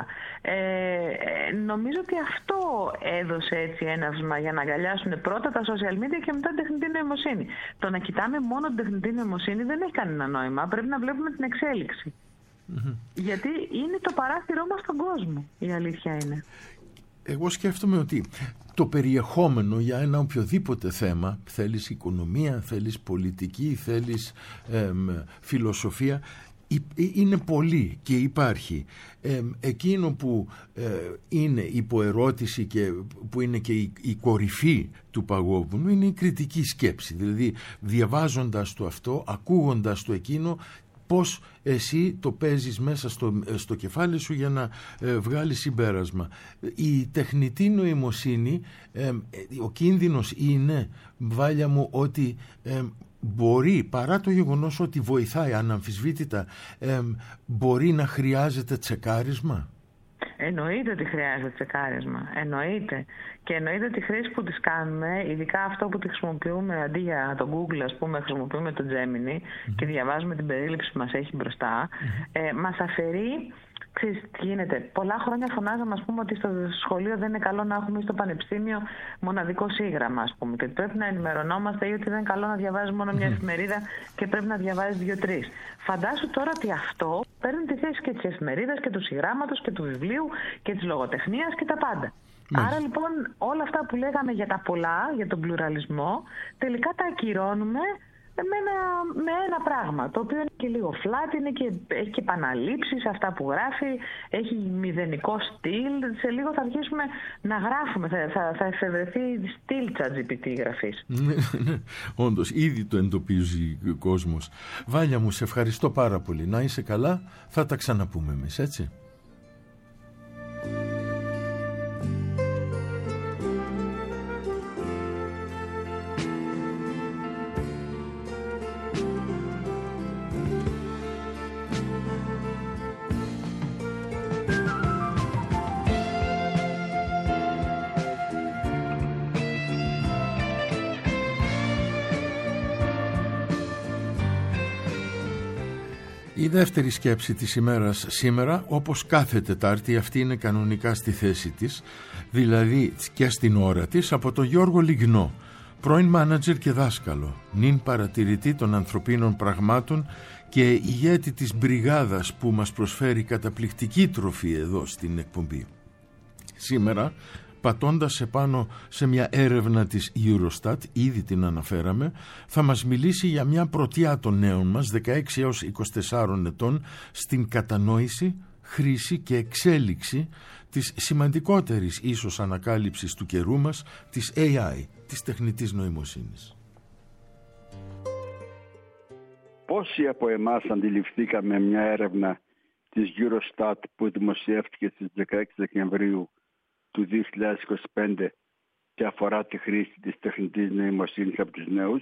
Ε, νομίζω ότι αυτό έδωσε έτσι έναυσμα για να αγκαλιάσουν πρώτα τα social media και μετά την τεχνητή νοημοσύνη. Το να κοιτάμε μόνο την τεχνητή νοημοσύνη δεν έχει κανένα νόημα. Πρέπει να βλέπουμε την εξέλιξη. Mm-hmm. Γιατί είναι το παράθυρό μας στον κόσμο, η αλήθεια είναι. Εγώ σκέφτομαι ότι το περιεχόμενο για ένα οποιοδήποτε θέμα, θέλεις οικονομία, θέλεις πολιτική, θέλεις ε, φιλοσοφία, είναι πολύ και υπάρχει. Ε, εκείνο που ε, είναι υποερώτηση και που είναι και η, η κορυφή του παγόβουνου είναι η κριτική σκέψη. Δηλαδή διαβάζοντας το αυτό, ακούγοντας το εκείνο, πώς εσύ το παίζεις μέσα στο, στο κεφάλι σου για να ε, βγάλεις συμπέρασμα. Η τεχνητή νοημοσύνη, ε, ο κίνδυνος είναι, Βάλια μου, ότι ε, μπορεί, παρά το γεγονός ότι βοηθάει αναμφισβήτητα, ε, μπορεί να χρειάζεται τσεκάρισμα. Εννοείται ότι χρειάζεται τσεκάρισμα. Εννοείται. Και εννοείται ότι η χρήση που τις κάνουμε, ειδικά αυτό που τη χρησιμοποιούμε αντί για το Google, ας πούμε, χρησιμοποιούμε το Gemini mm-hmm. και διαβάζουμε την περίληψη που μας έχει μπροστά, mm-hmm. ε, μας αφαιρεί. Ξέρεις τι γίνεται. Πολλά χρόνια φωνάζαμε, ας πούμε, ότι στο σχολείο δεν είναι καλό να έχουμε στο πανεπιστήμιο μοναδικό σύγγραμμα, ας πούμε. Και πρέπει να ενημερωνόμαστε ή ότι δεν είναι καλό να διαβάζεις μόνο μια εφημερίδα και πρέπει να διαβάζεις δύο-τρεις. Φαντάσου τώρα ότι αυτό παίρνει τη θέση και της εφημερίδας και του συγγράμματος και του βιβλίου και της λογοτεχνίας και τα πάντα. Μάλιστα. Άρα λοιπόν όλα αυτά που λέγαμε για τα πολλά, για τον πλουραλισμό, τελικά τα ακυρώνουμε με ένα, με ένα πράγμα, το οποίο είναι και λίγο flat, είναι και, έχει και επαναλήψεις αυτά που γράφει, έχει μηδενικό στυλ. Σε λίγο θα αρχίσουμε να γράφουμε, θα, θα, θα εφευρεθεί στυλ ChatGPT γραφής. Ναι, ναι, όντως, ήδη το εντοπίζει ο κόσμος. Βάλια μου, σε ευχαριστώ πάρα πολύ. Να είσαι καλά, θα τα ξαναπούμε εμείς, έτσι. Η δεύτερη σκέψη της ημέρας σήμερα, όπως κάθε Τετάρτη, αυτή είναι κανονικά στη θέση της, δηλαδή και στην ώρα της, από τον Γιώργο Λιγνό, πρώην μάνατζερ και δάσκαλο, νυν παρατηρητή των ανθρωπίνων πραγμάτων και ηγέτη της μπριγάδας που μας προσφέρει καταπληκτική τροφή εδώ στην εκπομπή. Σήμερα, πατώντας επάνω σε μια έρευνα της Eurostat, ήδη την αναφέραμε, θα μας μιλήσει για μια πρωτιά των νέων μας, δεκαέξι έως είκοσι τεσσάρων ετών, στην κατανόηση, χρήση και εξέλιξη της σημαντικότερης ίσως ανακάλυψης του καιρού μας, της έι άι, της τεχνητής νοημοσύνης. Πόσοι από εμάς αντιληφθήκαμε μια έρευνα της Eurostat που δημοσιεύτηκε στις δεκαέξι Δεκεμβρίου του δύο χιλιάδες είκοσι πέντε και αφορά τη χρήση της τεχνητής νοημοσύνης από τους νέους?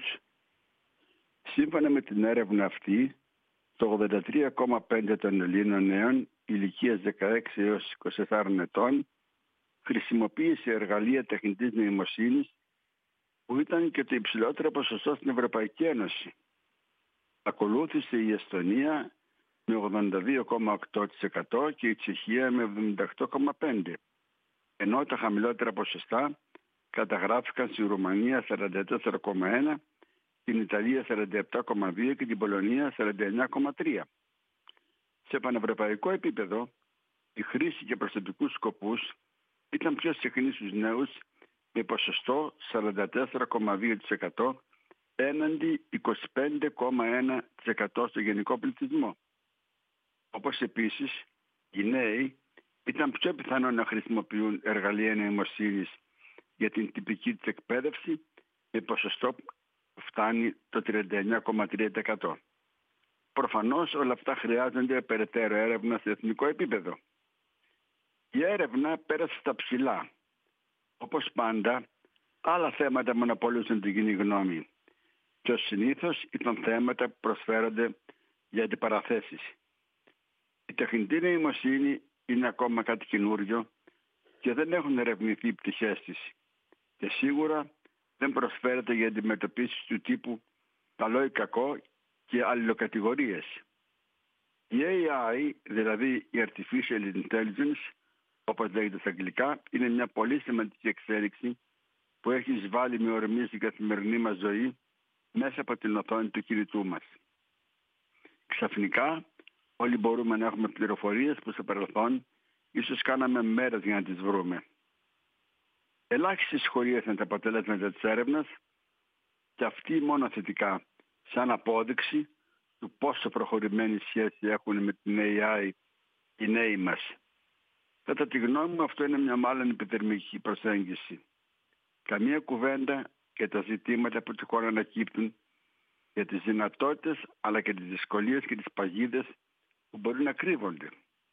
Σύμφωνα με την έρευνα αυτή, το ογδόντα τρία κόμμα πέντε τοις εκατό των Ελλήνων νέων ηλικίας δεκαέξι έως είκοσι τέσσερα ετών χρησιμοποίησε εργαλεία τεχνητής νοημοσύνης, που ήταν και το υψηλότερο ποσοστό στην Ευρωπαϊκή Ένωση. Ακολούθησε η Εστονία με ογδόντα δύο κόμμα οκτώ τοις εκατό και η Τσεχία με εβδομήντα οκτώ κόμμα πέντε τοις εκατό. Ενώ τα χαμηλότερα ποσοστά καταγράφηκαν στη Ρουμανία σαράντα τέσσερα κόμμα ένα τοις εκατό, την Ιταλία σαράντα επτά κόμμα δύο τοις εκατό και την Πολωνία σαράντα εννιά κόμμα τρία τοις εκατό. Σε πανευρωπαϊκό επίπεδο, η χρήση για προσωπικούς σκοπούς ήταν πιο συχνή στους νέους με ποσοστό σαράντα τέσσερα κόμμα δύο τοις εκατό έναντι είκοσι πέντε κόμμα ένα τοις εκατό στο γενικό πληθυσμό. Όπως επίσης, οι νέοι ήταν πιο πιθανό να χρησιμοποιούν εργαλεία νοημοσύνης για την τυπική της εκπαίδευση με ποσοστό που φτάνει το τριάντα εννιά κόμμα τρία τοις εκατό. Προφανώς όλα αυτά χρειάζονται περαιτέρω έρευνα σε εθνικό επίπεδο. Η έρευνα πέρασε στα ψηλά. Όπως πάντα, άλλα θέματα μονοπολούσαν την κοινή γνώμη και ως συνήθως ήταν θέματα που προσφέρονται για αντιπαραθέσεις. Η τεχνητή νοημοσύνη είναι ακόμα κάτι καινούριο και δεν έχουν ερευνηθεί οι πτυχές της και σίγουρα δεν προσφέρεται για αντιμετωπίσεις του τύπου καλό ή κακό και αλληλοκατηγορίες. Η έι άι, δηλαδή η Artificial Intelligence, όπως λέγεται στα αγγλικά, είναι μια πολύ σημαντική εξέλιξη που έχει εισβάλει με ορμή στην καθημερινή μας ζωή μέσα από την οθόνη του κινητού μας. Ξαφνικά όλοι μπορούμε να έχουμε πληροφορίες που στο παρελθόν ίσως κάναμε μέρες για να τις βρούμε. Ελάχιστες σχολείες είναι τα αποτέλεσματα της έρευνας και αυτή μόνο θετικά, σαν απόδειξη του πόσο προχωρημένη σχέση έχουν με την έι άι οι νέοι μας. Κατά τη γνώμη μου, αυτό είναι μια μάλλον επιδερμική προσέγγιση. Καμία κουβέντα για τα ζητήματα που τυχόν ανακύπτουν, για τις δυνατότητες αλλά και τις δυσκολίες και τις παγίδες που μπορεί να κρύβονται.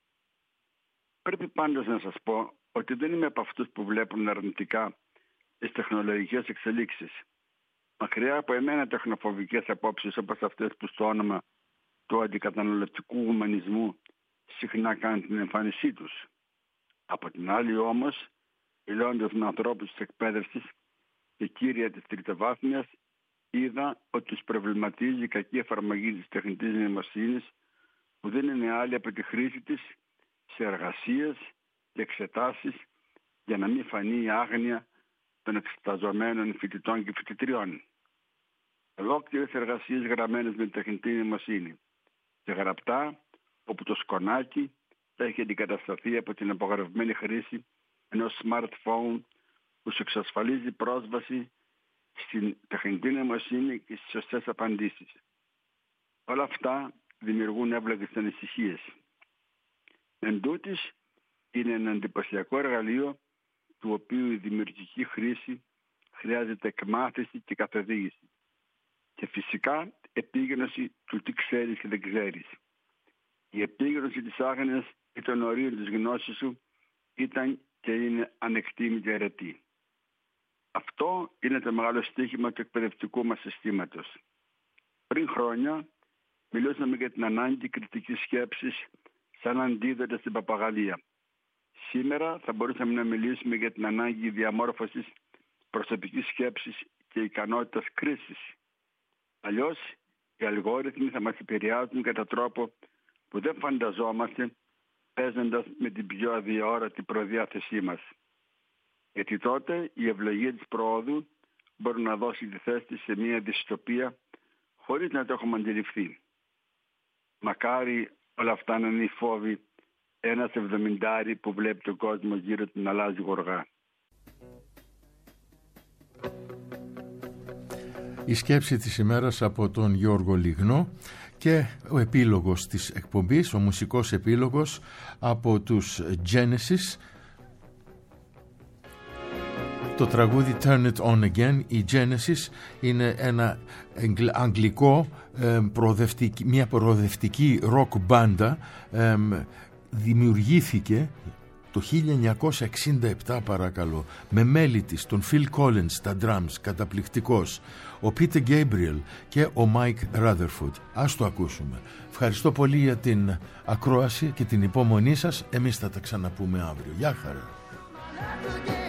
Πρέπει πάντως να σας πω ότι δεν είμαι από αυτούς που βλέπουν αρνητικά τις τεχνολογικές εξελίξεις. Μακριά από εμένα τεχνοφοβικές απόψεις όπως αυτές που στο όνομα του αντικαταναλωτικού ουμανισμού συχνά κάνουν την εμφάνισή τους. Από την άλλη όμως, μιλώντας με ανθρώπους της εκπαίδευσης και κύρια της τριτοβάθμιας, είδα ότι τους προβληματίζει η κακή εφαρμογή της τεχνητής νοημοσύνης που δεν είναι άλλη από τη χρήση της σε εργασίες και εξετάσεις για να μην φανεί η άγνοια των εξεταζομένων φοιτητών και φοιτητριών. Ολόκληρες εργασίες γραμμένες με τεχνητή νοημοσύνη και γραπτά όπου το σκονάκι θα έχει αντικατασταθεί από την απογορευμένη χρήση ενός smartphone που σου εξασφαλίζει πρόσβαση στην τεχνητή νοημοσύνη και στις σωστές απαντήσεις. Όλα αυτά δημιουργούν εύλογες ανησυχίες. Εν τούτης, είναι ένα εντυπωσιακό εργαλείο του οποίου η δημιουργική χρήση χρειάζεται εκμάθηση και καθοδήγηση. Και φυσικά επίγνωση του τι ξέρεις και δεν ξέρεις. Η επίγνωση της άγνοιας ή των ορίων της γνώσης σου ήταν και είναι ανεκτήμητη αιρετή. Αυτό είναι το μεγάλο στίχημα του εκπαιδευτικού μας συστήματος. Πριν χρόνια μιλούσαμε για την ανάγκη κριτικής σκέψης σαν αντίδοτα στην παπαγαλία. Σήμερα θα μπορούσαμε να μιλήσουμε για την ανάγκη διαμόρφωσης προσωπικής σκέψης και ικανότητας κρίσης. Αλλιώς οι αλγόριθμοι θα μας επηρεάζουν κατά τρόπο που δεν φανταζόμαστε, παίζοντας με την πιο αδιαόρατη προδιάθεσή μας. Γιατί τότε η ευλογία της προόδου μπορεί να δώσει τη θέση της σε μια δυστοπία χωρίς να το έχουμε αντιληφθεί. Μακάρι όλα αυτά να είναι οι φόβοι ένας εβδομηντάρι που βλέπει τον κόσμο γύρω του να αλλάζει γοργά. Η σκέψη της ημέρας από τον Γιώργο Λιγνό και ο επίλογος της εκπομπής, ο μουσικός επίλογος από τους Genesis, το τραγούδι Turn It On Again. Η Genesis είναι ένα αγγλικό, προοδευτική, μια προοδευτική rock μπάντα, δημιουργήθηκε το χίλια εννιακόσια εξήντα επτά, παρακαλώ, με μέλη της τον Phil Collins στα drums, καταπληκτικός, ο Peter Gabriel και ο Mike Rutherford. Ας το ακούσουμε. Ευχαριστώ πολύ για την ακρόαση και την υπομονή σας. Εμείς θα τα ξαναπούμε αύριο. Γεια χαρά.